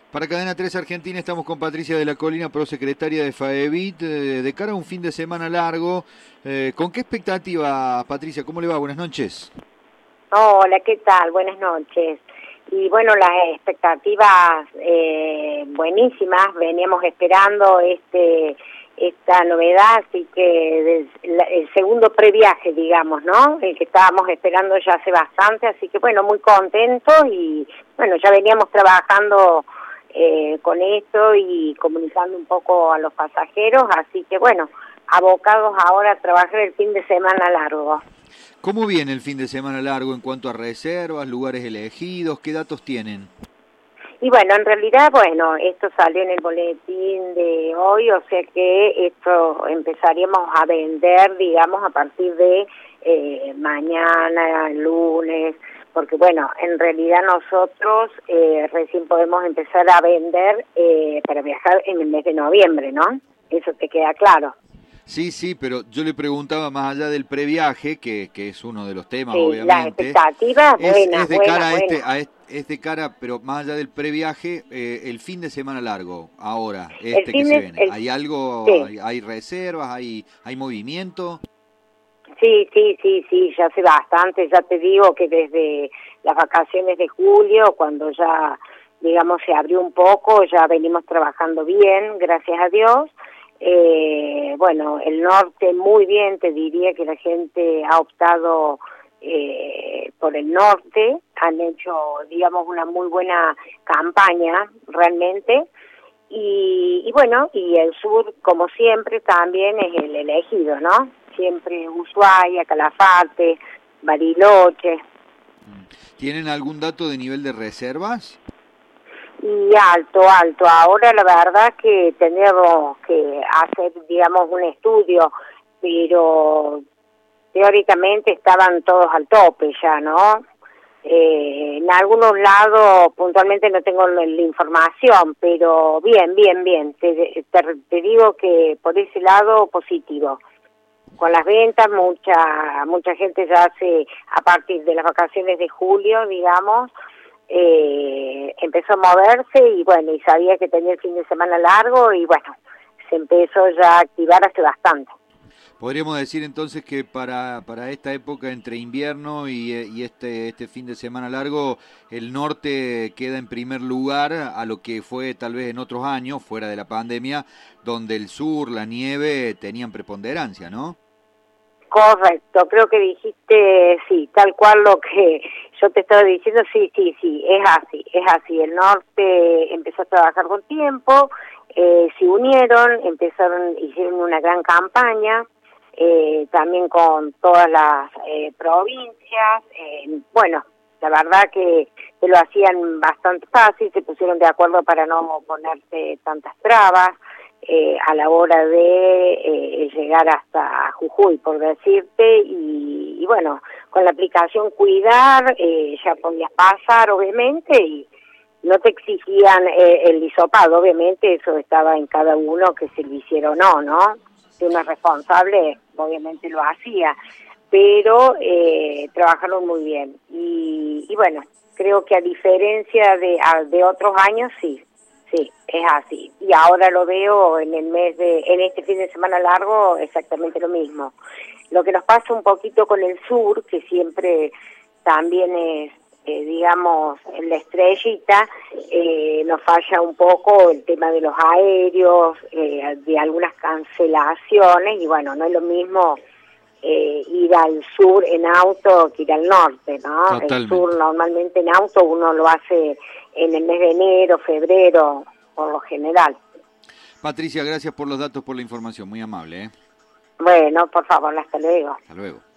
Para Cadena 3 Argentina estamos con Patricia de la Colina, prosecretaria de FAEBIT, de cara a un fin de semana largo. ¿Con qué expectativa, Patricia? ¿Cómo le va? Buenas noches. Hola, ¿qué tal? Buenas noches. Y bueno, las expectativas buenísimas, veníamos esperando esta novedad, así que el segundo previaje, digamos, ¿no? El que estábamos esperando ya hace bastante, así que bueno, muy contentos y bueno, ya veníamos trabajando con esto y comunicando un poco a los pasajeros, así que bueno, abocados ahora a trabajar el fin de semana largo. ¿Cómo viene el fin de semana largo en cuanto a reservas, lugares elegidos? ¿Qué datos tienen? Y bueno, en realidad, bueno, esto salió en el boletín de hoy, o sea que esto empezaríamos a vender, digamos, a partir de mañana, lunes, porque bueno, en realidad nosotros recién podemos empezar a vender para viajar en el mes de noviembre, ¿no? Eso te queda claro. Sí, pero yo le preguntaba más allá del previaje, que es uno de los temas, Sí, las obviamente. expectativas, Es de cara buenas. es de cara, pero más allá del previaje, el fin de semana largo, ahora, El que fin se de, viene. el, ¿Hay algo, sí. hay reservas, hay movimiento? Sí, ya hace bastante, ya te digo que desde las vacaciones de julio, cuando ya, digamos, se abrió un poco, ya venimos trabajando bien, gracias a Dios. Bueno, el norte muy bien, te diría que la gente ha optado por el norte, han hecho, digamos, una muy buena campaña, realmente. Y bueno, y el sur, como siempre, también es el elegido, ¿no? Siempre Ushuaia, Calafate, Bariloche. ¿Tienen algún dato de nivel de reservas? Y alto. Ahora la verdad que tenemos que hacer, digamos, un estudio, pero teóricamente estaban todos al tope ya, ¿no? En algunos lados puntualmente no tengo la información, pero bien. Te digo que por ese lado positivo. Con las ventas, mucha gente ya hace, a partir de las vacaciones de julio, digamos, empezó a moverse y bueno, y sabía que tenía el fin de semana largo y bueno, se empezó ya a activar hace bastante. Podríamos decir entonces que para esta época entre invierno y este fin de semana largo, el norte queda en primer lugar a lo que fue tal vez en otros años, fuera de la pandemia, donde el sur, la nieve tenían preponderancia, ¿no? Correcto, creo que dijiste, sí, tal cual lo que yo te estaba diciendo, sí, es así. El norte empezó a trabajar con tiempo, se unieron, hicieron una gran campaña, también con todas las provincias, bueno, la verdad que lo hacían bastante fácil, se pusieron de acuerdo para no ponerse tantas trabas, a la hora de llegar hasta Jujuy, por decirte, y bueno, con la aplicación Cuidar ya podías pasar, obviamente, y no te exigían el hisopado, obviamente, eso estaba en cada uno que se lo hiciera o no, ¿no? Si uno es responsable, obviamente lo hacía, pero trabajaron muy bien, y bueno, creo que a diferencia de otros años, sí, es así. Y ahora lo veo en este fin de semana largo, exactamente lo mismo. Lo que nos pasa un poquito con el sur, que siempre también es, digamos, en la estrellita, nos falla un poco el tema de los aéreos, de algunas cancelaciones, y bueno, no es lo mismo ir al sur en auto que ir al norte, ¿no? Totalmente. El sur normalmente en auto uno lo hace en el mes de enero, febrero, por lo general. Patricia, gracias por los datos, por la información, muy amable, ¿eh? Bueno, por favor, hasta luego. Hasta luego.